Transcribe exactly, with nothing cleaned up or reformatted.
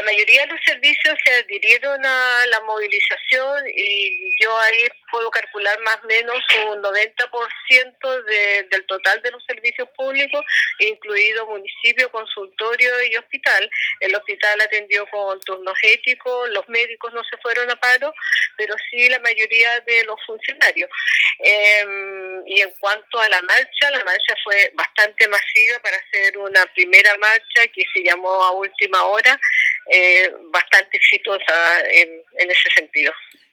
mayoría de los servicios se adhirieron a la movilización y yo ahí puedo calcular más o menos un noventa por ciento de, del total de los servicios públicos, incluido municipio, consultorio y hospital. El hospital atendió con turnos éticos, los médicos no se fueron a paro, pero sí la mayoría de los funcionarios. Eh, y en cuanto a la marcha, la marcha fue bastante masiva para hacer una primera marcha que se llamó a última hora, eh, bastante exitosa en, en ese sentido.